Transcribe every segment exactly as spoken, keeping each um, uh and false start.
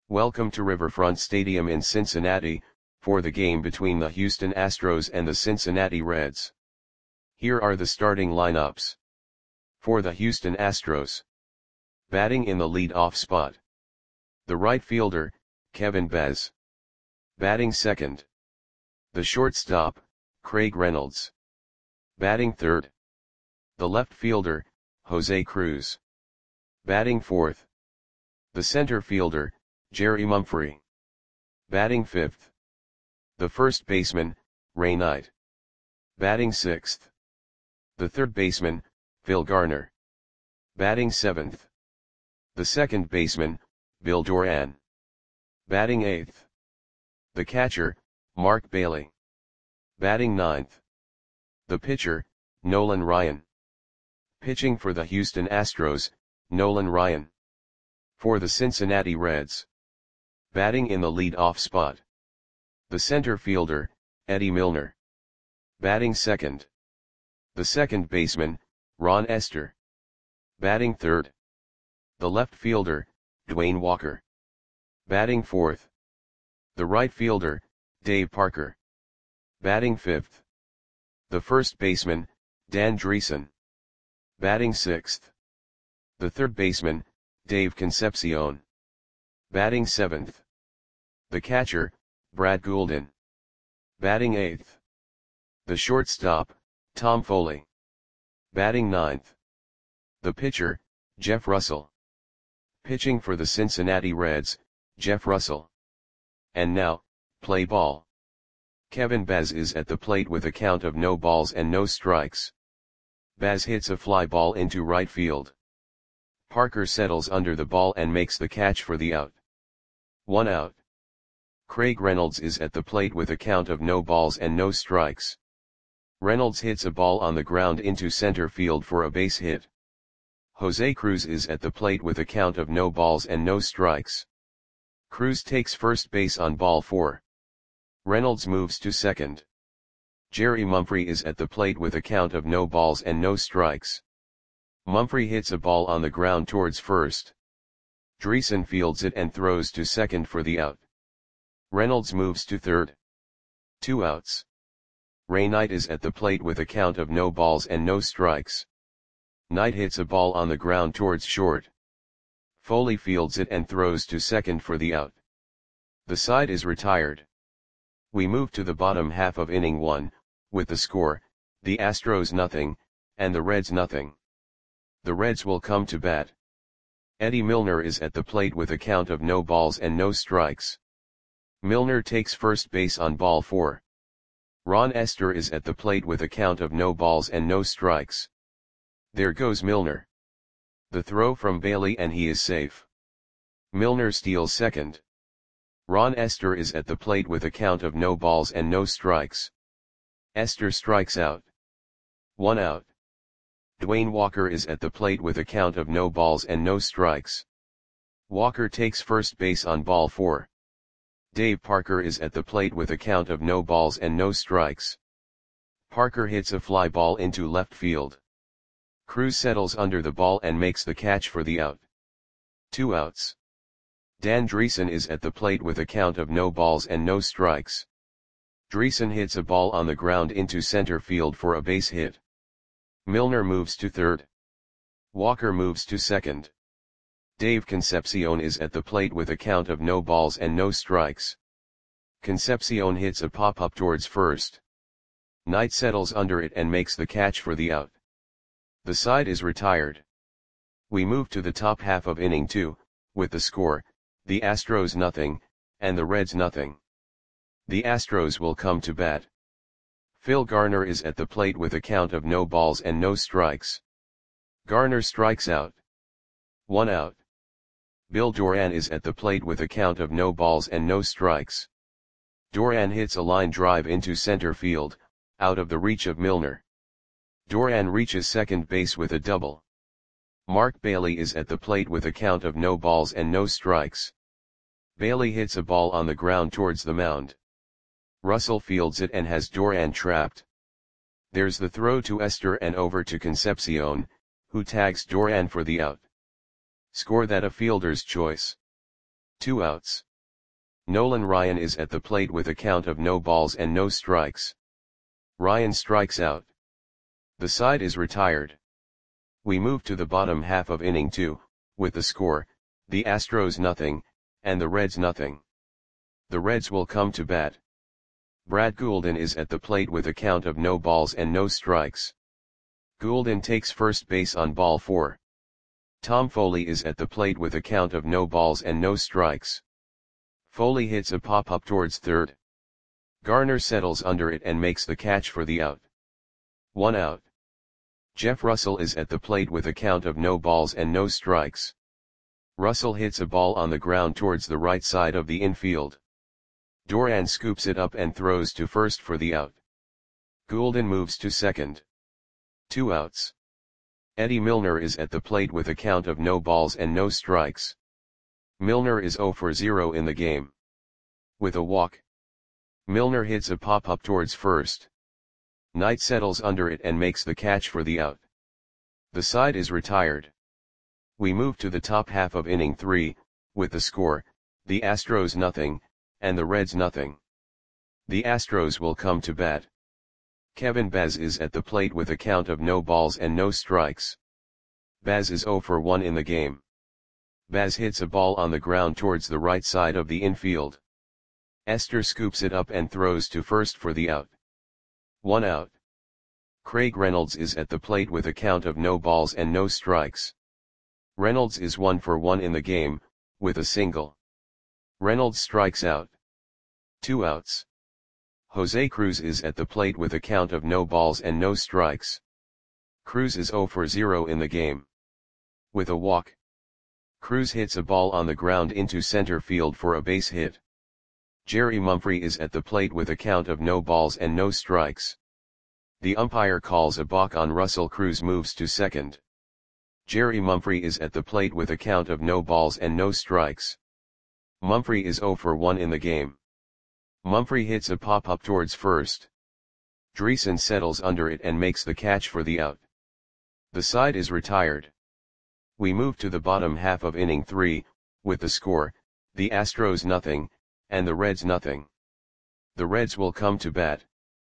Welcome to Riverfront Stadium in Cincinnati, for the game between the Houston Astros and the Cincinnati Reds. Here are the starting lineups. For the Houston Astros. Batting in the lead-off spot. The right fielder, Kevin Bez. Batting second. The shortstop, Craig Reynolds. Batting third. The left fielder, Jose Cruz. Batting fourth. The center fielder, Jerry Mumphrey. Batting fifth. The first baseman, Ray Knight. Batting sixth. The third baseman, Phil Garner. Batting seventh. The second baseman, Bill Doran. Batting eighth. The catcher, Mark Bailey. Batting ninth. The pitcher, Nolan Ryan. Pitching for the Houston Astros, Nolan Ryan. For the Cincinnati Reds. Batting in the lead-off spot. The center fielder, Eddie Milner. Batting second. The second baseman, Ron Estes. Batting third. The left fielder, Dwayne Walker. Batting fourth. The right fielder, Dave Parker. Batting fifth. The first baseman, Dan Dreesen. Batting sixth. The third baseman, Dave Concepcion. Batting seventh. The catcher, Brad Goulden. Batting eighth. The shortstop, Tom Foley. Batting ninth. The pitcher, Jeff Russell. Pitching for the Cincinnati Reds, Jeff Russell. And now, play ball. Kevin Bez is at the plate with a count of no balls and no strikes. Bez hits a fly ball into right field. Parker settles under the ball and makes the catch for the out. One out. Craig Reynolds is at the plate with a count of no balls and no strikes. Reynolds hits a ball on the ground into center field for a base hit. Jose Cruz is at the plate with a count of no balls and no strikes. Cruz takes first base on ball four. Reynolds moves to second. Jerry Mumphrey is at the plate with a count of no balls and no strikes. Mumphrey hits a ball on the ground towards first. Dreesen fields it and throws to second for the out. Reynolds moves to third. Two outs. Ray Knight is at the plate with a count of no balls and no strikes. Knight hits a ball on the ground towards short. Foley fields it and throws to second for the out. The side is retired. We move to the bottom half of inning one, with the score, the Astros nothing, and the Reds nothing. The Reds will come to bat. Eddie Milner is at the plate with a count of no balls and no strikes. Milner takes first base on ball four. Ron Estes is at the plate with a count of no balls and no strikes. There goes Milner. The throw from Bailey and he is safe. Milner steals second. Ron Estes is at the plate with a count of no balls and no strikes. Estes strikes out. One out. Dwayne Walker is at the plate with a count of no balls and no strikes. Walker takes first base on ball four. Dave Parker is at the plate with a count of no balls and no strikes. Parker hits a fly ball into left field. Cruz settles under the ball and makes the catch for the out. Two outs. Dan Dreesen is at the plate with a count of no balls and no strikes. Dreesen hits a ball on the ground into center field for a base hit. Milner moves to third. Walker moves to second. Dave Concepcion is at the plate with a count of no balls and no strikes. Concepcion hits a pop-up towards first. Knight settles under it and makes the catch for the out. The side is retired. We move to the top half of inning two, with the score, the Astros nothing, and the Reds nothing. The Astros will come to bat. Phil Garner is at the plate with a count of no balls and no strikes. Garner strikes out. One out. Bill Doran is at the plate with a count of no balls and no strikes. Doran hits a line drive into center field, out of the reach of Milner. Doran reaches second base with a double. Mark Bailey is at the plate with a count of no balls and no strikes. Bailey hits a ball on the ground towards the mound. Russell fields it and has Doran trapped. There's the throw to Estes and over to Concepcion, who tags Doran for the out. Score that a fielder's choice. Two outs. Nolan Ryan is at the plate with a count of no balls and no strikes. Ryan strikes out. The side is retired. We move to the bottom half of inning two, with the score, the Astros nothing, and the Reds nothing. The Reds will come to bat. Brad Goulden is at the plate with a count of no balls and no strikes. Goulden takes first base on ball four. Tom Foley is at the plate with a count of no balls and no strikes. Foley hits a pop-up towards third. Garner settles under it and makes the catch for the out. One out. Jeff Russell is at the plate with a count of no balls and no strikes. Russell hits a ball on the ground towards the right side of the infield. Duran scoops it up and throws to first for the out. Goulden moves to second. Two outs. Eddie Milner is at the plate with a count of no balls and no strikes. Milner is zero for zero in the game. With a walk. Milner hits a pop-up towards first. Knight settles under it and makes the catch for the out. The side is retired. We move to the top half of inning three, with the score, the Astros nothing, and the Reds nothing. The Astros will come to bat. Kevin Baz is at the plate with a count of no balls and no strikes. Baz is zero for one in the game. Baz hits a ball on the ground towards the right side of the infield. Esther scoops it up and throws to first for the out. One out. Craig Reynolds is at the plate with a count of no balls and no strikes. Reynolds is one for one in the game, with a single. Reynolds strikes out. Two outs. Jose Cruz is at the plate with a count of no balls and no strikes. Cruz is zero for zero in the game. With a walk. Cruz hits a ball on the ground into center field for a base hit. Jerry Mumphrey is at the plate with a count of no balls and no strikes. The umpire calls a balk on Russell. Cruz moves to second. Jerry Mumphrey is at the plate with a count of no balls and no strikes. Mumphrey is zero for one in the game. Mumphrey hits a pop-up towards first. Dreesen settles under it and makes the catch for the out. The side is retired. We move to the bottom half of inning three, with the score, the Astros nothing, and the Reds nothing. The Reds will come to bat.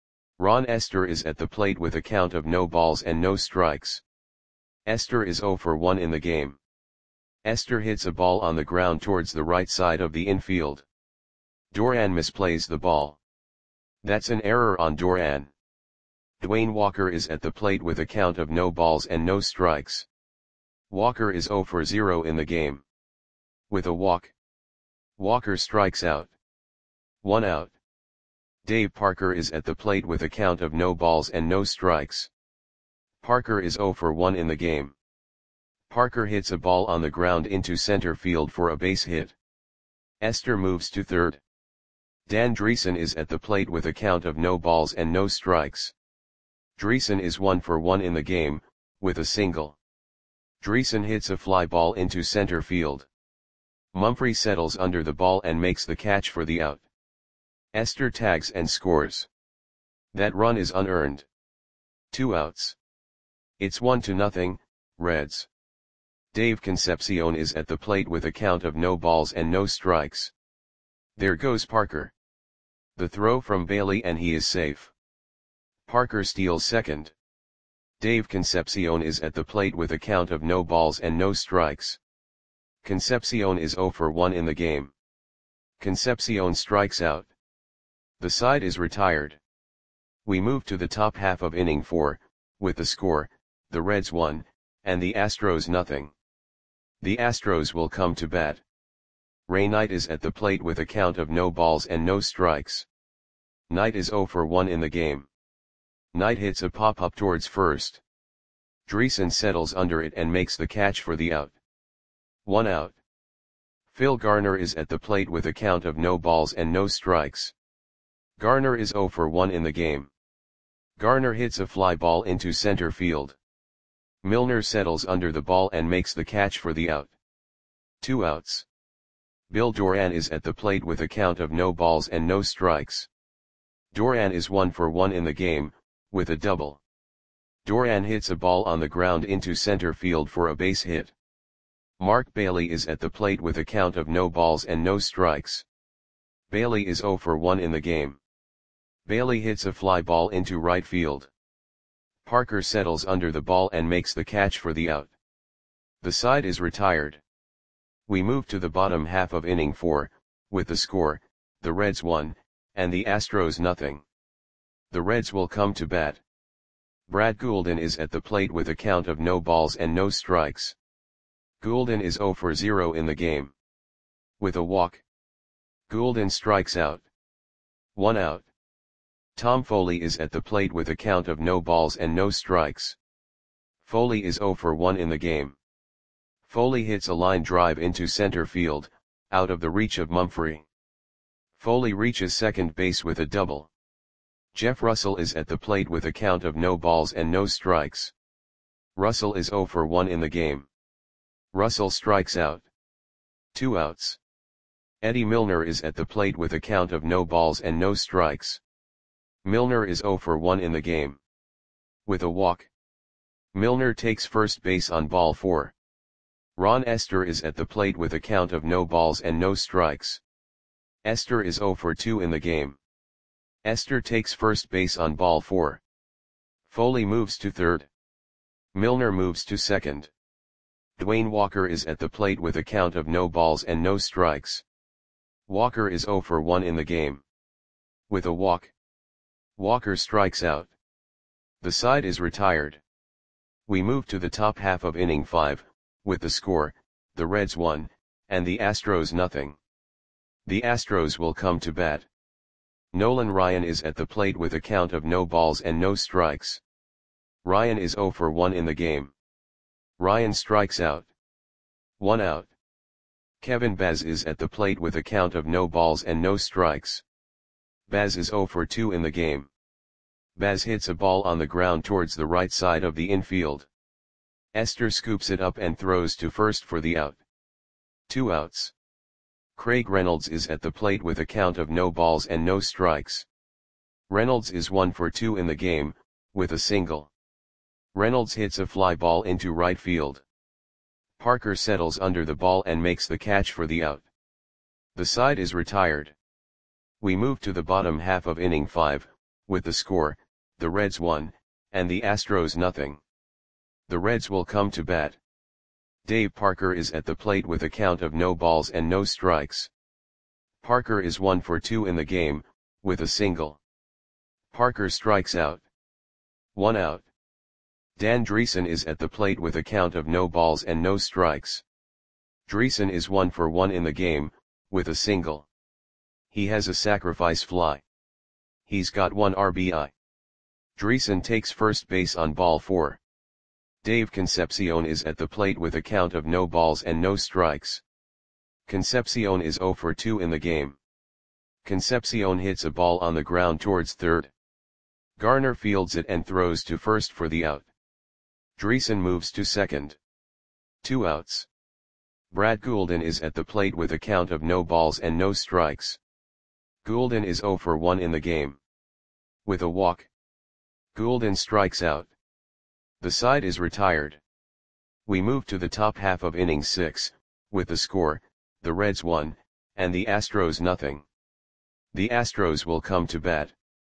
Ron Esther is at the plate with a count of no balls and no strikes. Esther is zero for one in the game. Esther hits a ball on the ground towards the right side of the infield. Duran misplays the ball. That's an error on Duran. Dwayne Walker is at the plate with a count of no balls and no strikes. Walker is zero for zero in the game. With a walk. Walker strikes out. One out. Dave Parker is at the plate with a count of no balls and no strikes. Parker is zero for one in the game. Parker hits a ball on the ground into center field for a base hit. Esther moves to third. Dan Dreesen is at the plate with a count of no balls and no strikes. Dreesen is one for one in the game, with a single. Dreesen hits a fly ball into center field. Mumphrey settles under the ball and makes the catch for the out. Esther tags and scores. That run is unearned. Two outs. It's one to nothing, Reds. Dave Concepcion is at the plate with a count of no balls and no strikes. There goes Parker. The throw from Bailey and he is safe. Parker steals second. Dave Concepcion is at the plate with a count of no balls and no strikes. Concepcion is zero for one in the game. Concepcion strikes out. The side is retired. We move to the top half of inning four, with the score, the Reds one, and the Astros nothing. The Astros will come to bat. Ray Knight is at the plate with a count of no balls and no strikes. Knight is zero for one in the game. Knight hits a pop-up towards first. Dreesen settles under it and makes the catch for the out. One out. Phil Garner is at the plate with a count of no balls and no strikes. Garner is zero for one in the game. Garner hits a fly ball into center field. Milner settles under the ball and makes the catch for the out. Two outs. Bill Duran is at the plate with a count of no balls and no strikes. Duran is one for one in the game, with a double. Duran hits a ball on the ground into center field for a base hit. Mark Bailey is at the plate with a count of no balls and no strikes. Bailey is zero for one in the game. Bailey hits a fly ball into right field. Parker settles under the ball and makes the catch for the out. The side is retired. We move to the bottom half of inning four, with the score, the Reds one, and the Astros nothing. The Reds will come to bat. Brad Goulden is at the plate with a count of no balls and no strikes. Goulden is zero for zero in the game. With a walk, Goulden strikes out. One out. Tom Foley is at the plate with a count of no balls and no strikes. Foley is zero for one in the game. Foley hits a line drive into center field, out of the reach of Mumphrey. Foley reaches second base with a double. Jeff Russell is at the plate with a count of no balls and no strikes. Russell is zero for one in the game. Russell strikes out. Two outs. Eddie Milner is at the plate with a count of no balls and no strikes. Milner is zero for one in the game. With a walk, Milner takes first base on ball four. Ron Esther is at the plate with a count of no balls and no strikes. Esther is zero for two in the game. Esther takes first base on ball four. Foley moves to third. Milner moves to second. Dwayne Walker is at the plate with a count of no balls and no strikes. Walker is zero for one in the game. With a walk, Walker strikes out. The side is retired. We move to the top half of inning five, with the score, the Reds one, and the Astros nothing. The Astros will come to bat. Nolan Ryan is at the plate with a count of no balls and no strikes. Ryan is zero for one in the game. Ryan strikes out. One out. Kevin Baz is at the plate with a count of no balls and no strikes. Baz is zero for two in the game. Baz hits a ball on the ground towards the right side of the infield. Esther scoops it up and throws to first for the out. Two outs. Craig Reynolds is at the plate with a count of no balls and no strikes. Reynolds is one for two in the game, with a single. Reynolds hits a fly ball into right field. Parker settles under the ball and makes the catch for the out. The side is retired. We move to the bottom half of inning five, with the score, the Reds one, and the Astros nothing. The Reds will come to bat. Dave Parker is at the plate with a count of no balls and no strikes. Parker is one for two in the game, with a single. Parker strikes out. One out. Dan Dreesen is at the plate with a count of no balls and no strikes. Dreesen is one for one in the game, with a single. He has a sacrifice fly. He's got one R B I. Dreesen takes first base on ball four. Dave Concepcion is at the plate with a count of no balls and no strikes. Concepcion is zero for two in the game. Concepcion hits a ball on the ground towards third. Garner fields it and throws to first for the out. Dreesen moves to second. Two outs. Brad Goulden is at the plate with a count of no balls and no strikes. Goulden is zero for one in the game. With a walk, Goulden strikes out. The side is retired. We move to the top half of inning six, with the score, the Reds one, and the Astros nothing. The Astros will come to bat.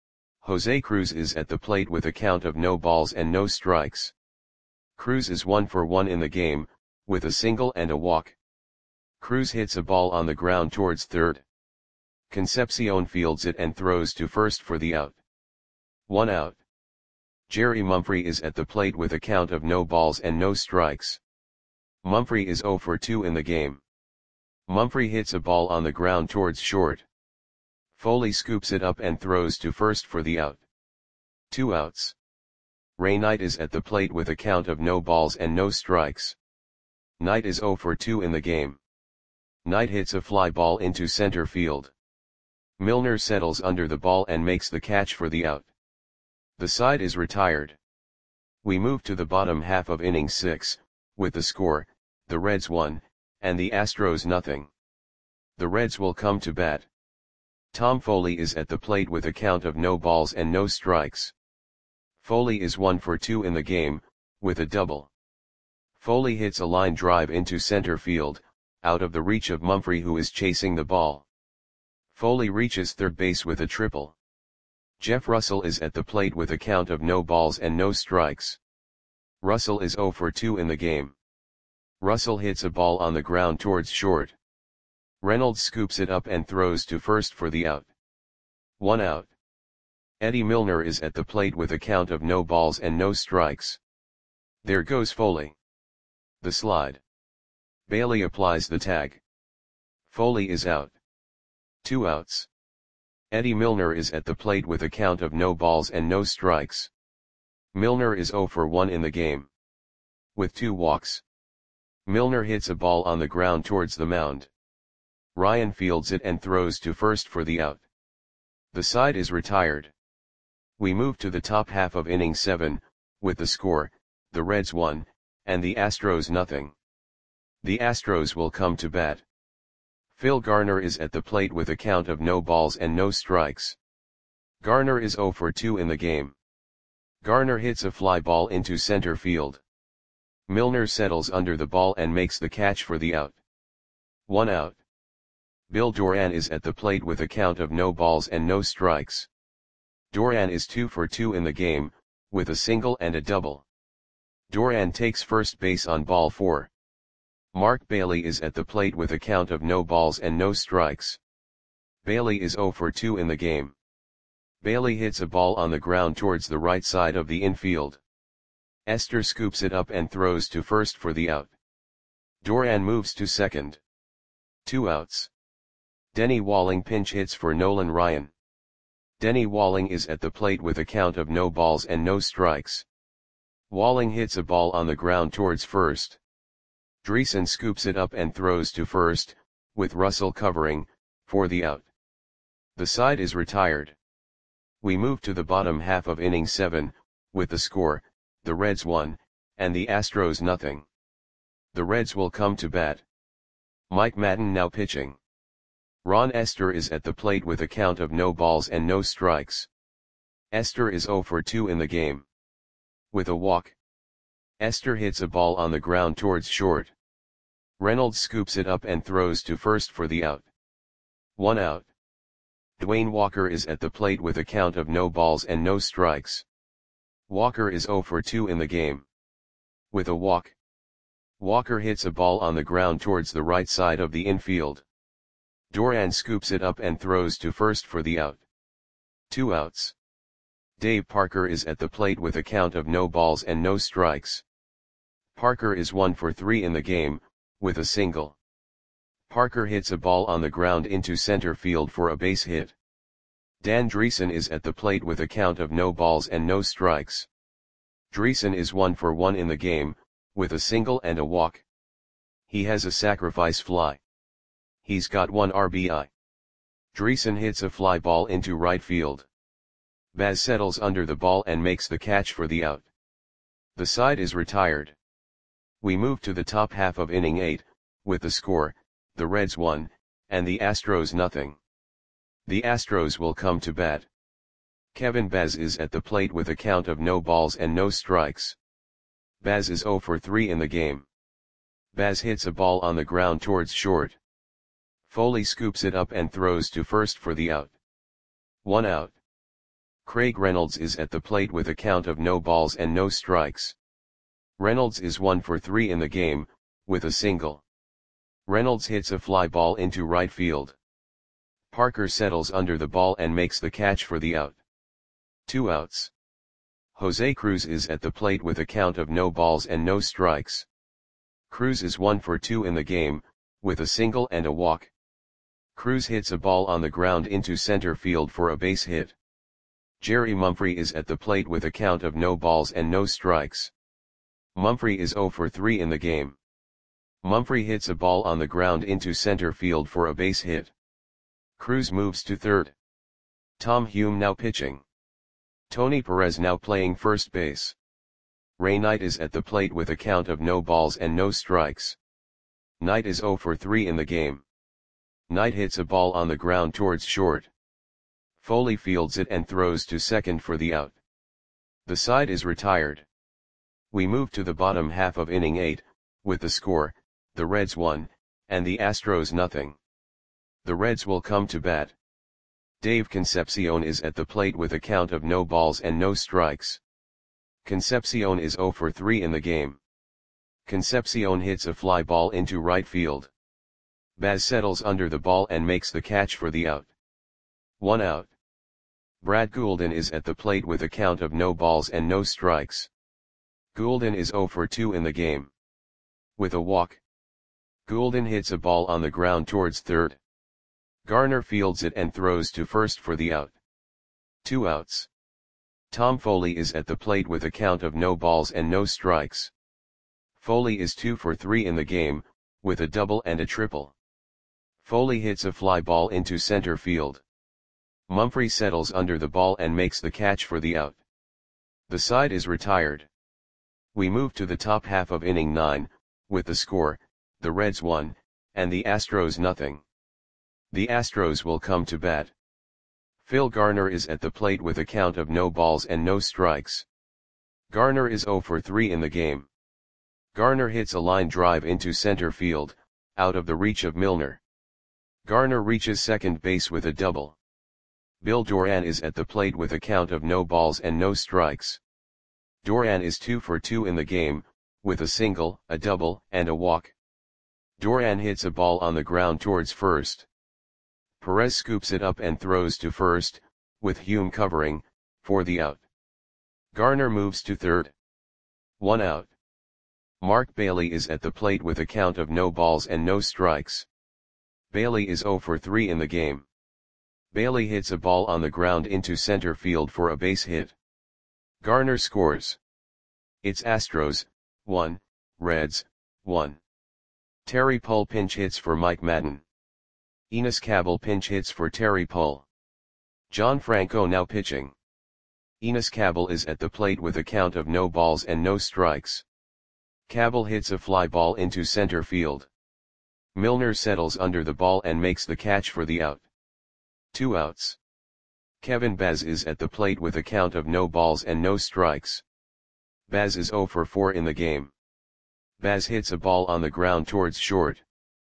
Jose Cruz is at the plate with a count of no balls and no strikes. Cruz is one for one in the game, with a single and a walk. Cruz hits a ball on the ground towards third. Concepcion fields it and throws to first for the out. One out. Jerry Mumphrey is at the plate with a count of no balls and no strikes. Mumphrey is zero for two in the game. Mumphrey hits a ball on the ground towards short. Foley scoops it up and throws to first for the out. Two outs. Ray Knight is at the plate with a count of no balls and no strikes. Knight is zero for two in the game. Knight hits a fly ball into center field. Milner settles under the ball and makes the catch for the out. The side is retired. We move to the bottom half of inning six, with the score, the Reds one, and the Astros nothing. The Reds will come to bat. Tom Foley is at the plate with a count of no balls and no strikes. Foley is one for two in the game, with a double. Foley hits a line drive into center field, out of the reach of Mumphrey, who is chasing the ball. Foley reaches third base with a triple. Jeff Russell is at the plate with a count of no balls and no strikes. Russell is oh for two in the game. Russell hits a ball on the ground towards short. Reynolds scoops it up and throws to first for the out. One out. Eddie Milner is at the plate with a count of no balls and no strikes. There goes Foley. The slide. Bailey applies the tag. Foley is out. Two outs. Eddie Milner is at the plate with a count of no balls and no strikes. Milner is oh for one in the game. With two walks. Milner hits a ball on the ground towards the mound. Ryan fields it and throws to first for the out. The side is retired. We move to the top half of inning seven, with the score, the Reds one, and the Astros nothing. The Astros will come to bat. Phil Garner is at the plate with a count of no balls and no strikes. Garner is oh for two in the game. Garner hits a fly ball into center field. Milner settles under the ball and makes the catch for the out. One out. Bill Doran is at the plate with a count of no balls and no strikes. Doran is two for two in the game, with a single and a double. Doran takes first base on ball four. Mark Bailey is at the plate with a count of no balls and no strikes. Bailey is oh for two in the game. Bailey hits a ball on the ground towards the right side of the infield. Esther scoops it up and throws to first for the out. Doran moves to second. Two outs. Denny Walling pinch hits for Nolan Ryan. Denny Walling is at the plate with a count of no balls and no strikes. Walling hits a ball on the ground towards first. Dreesen scoops it up and throws to first, with Russell covering, for the out. The side is retired. We move to the bottom half of inning seven, with the score, the Reds one, and the Astros nothing. The Reds will come to bat. Mike Madden now pitching. Ron Esther is at the plate with a count of no balls and no strikes. Esther is oh for two in the game. With a walk. Esther hits a ball on the ground towards short. Reynolds scoops it up and throws to first for the out. One out. Dwayne Walker is at the plate with a count of no balls and no strikes. Walker is oh for two in the game. With a walk. Walker hits a ball on the ground towards the right side of the infield. Doran scoops it up and throws to first for the out. Two outs. Dave Parker is at the plate with a count of no balls and no strikes. Parker is one for three in the game, with a single. Parker hits a ball on the ground into center field for a base hit. Dan Dreesen is at the plate with a count of no balls and no strikes. Dreesen is one for one in the game, with a single and a walk. He has a sacrifice fly. He's got one R B I. Dreesen hits a fly ball into right field. Baz settles under the ball and makes the catch for the out. The side is retired. We move to the top half of inning eight, with the score, the Reds one, and the Astros nothing. The Astros will come to bat. Kevin Baz is at the plate with a count of no balls and no strikes. Baz is oh for three in the game. Baz hits a ball on the ground towards short. Foley scoops it up and throws to first for the out. One out. Craig Reynolds is at the plate with a count of no balls and no strikes. Reynolds is one for three in the game, with a single. Reynolds hits a fly ball into right field. Parker settles under the ball and makes the catch for the out. Two outs. Jose Cruz is at the plate with a count of no balls and no strikes. Cruz is one for two in the game, with a single and a walk. Cruz hits a ball on the ground into center field for a base hit. Jerry Mumphrey is at the plate with a count of no balls and no strikes. Mumphrey is oh for three in the game. Mumphrey hits a ball on the ground into center field for a base hit. Cruz moves to third. Tom Hume now pitching. Tony Perez now playing first base. Ray Knight is at the plate with a count of no balls and no strikes. Knight is oh for three in the game. Knight hits a ball on the ground towards short. Foley fields it and throws to second for the out. The side is retired. We move to the bottom half of inning eight, with the score, the Reds one, and the Astros nothing. The Reds will come to bat. Dave Concepcion is at the plate with a count of no balls and no strikes. Concepcion is zero for three in the game. Concepcion hits a fly ball into right field. Baz settles under the ball and makes the catch for the out. One out. Brad Goulden is at the plate with a count of no balls and no strikes. Goulden is zero for two in the game. With a walk, Goulden hits a ball on the ground towards third. Garner fields it and throws to first for the out. Two outs. Tom Foley is at the plate with a count of no balls and no strikes. Foley is two for three in the game, with a double and a triple. Foley hits a fly ball into center field. Mumphrey settles under the ball and makes the catch for the out. The side is retired. We move to the top half of inning nine, with the score, the Reds one, and the Astros nothing. The Astros will come to bat. Phil Garner is at the plate with a count of no balls and no strikes. Garner is zero for three in the game. Garner hits a line drive into center field, out of the reach of Milner. Garner reaches second base with a double. Bill Doran is at the plate with a count of no balls and no strikes. Doran is two for two in the game, with a single, a double, and a walk. Doran hits a ball on the ground towards first. Perez scoops it up and throws to first, with Hume covering, for the out. Garner moves to third. One out. Mark Bailey is at the plate with a count of no balls and no strikes. Bailey is zero for three in the game. Bailey hits a ball on the ground into center field for a base hit. Garner scores. It's Astros, one, Reds, one. Terry Pull pinch hits for Mike Madden. Enos Cabell pinch hits for Terry Pull. John Franco now pitching. Enos Cabell is at the plate with a count of no balls and no strikes. Cabell hits a fly ball into center field. Milner settles under the ball and makes the catch for the out. Two outs. Kevin Baz is at the plate with a count of no balls and no strikes. Baz is zero for four in the game. Baz hits a ball on the ground towards short.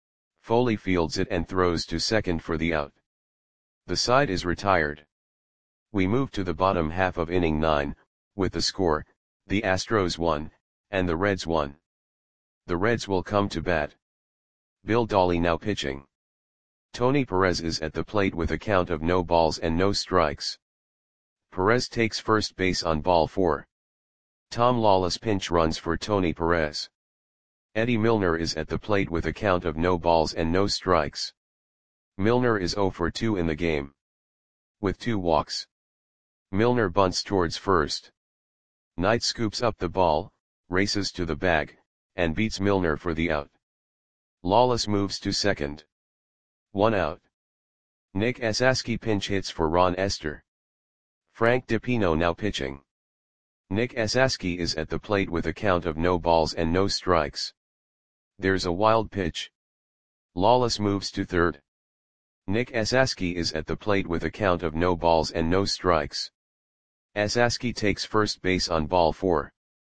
Foley fields it and throws to second for the out. The side is retired. We move to the bottom half of inning nine, with the score, the Astros one, and the Reds one. The Reds will come to bat. Bill Dawley now pitching. Tony Perez is at the plate with a count of no balls and no strikes. Perez takes first base on ball four. Tom Lawless pinch runs for Tony Perez. Eddie Milner is at the plate with a count of no balls and no strikes. Milner is zero for two in the game. With two walks. Milner bunts towards first. Knight scoops up the ball, races to the bag, and beats Milner for the out. Lawless moves to second. One out. Nick Esaski pinch hits for Ron Esther. Frank DiPino now pitching. Nick Esaski is at the plate with a count of no balls and no strikes. There's a wild pitch. Lawless moves to third. Nick Esaski is at the plate with a count of no balls and no strikes. Esaski takes first base on ball four.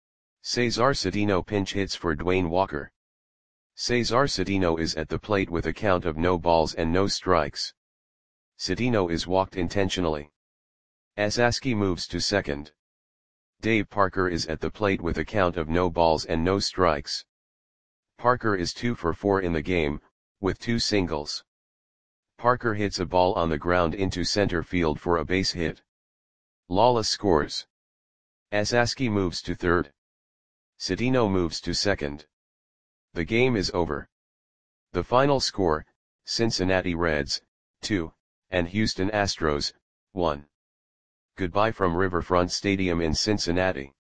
Cesar Cedeno pinch hits for Dwayne Walker. Cesar Cedeno is at the plate with a count of no balls and no strikes. Cedeno is walked intentionally. Esaski moves to second. Dave Parker is at the plate with a count of no balls and no strikes. Parker is two for four in the game, with two singles. Parker hits a ball on the ground into center field for a base hit. Lawless scores. Esaski moves to third. Cedeno moves to second. The game is over. The final score, Cincinnati Reds, two, and Houston Astros, one. Goodbye from Riverfront Stadium in Cincinnati.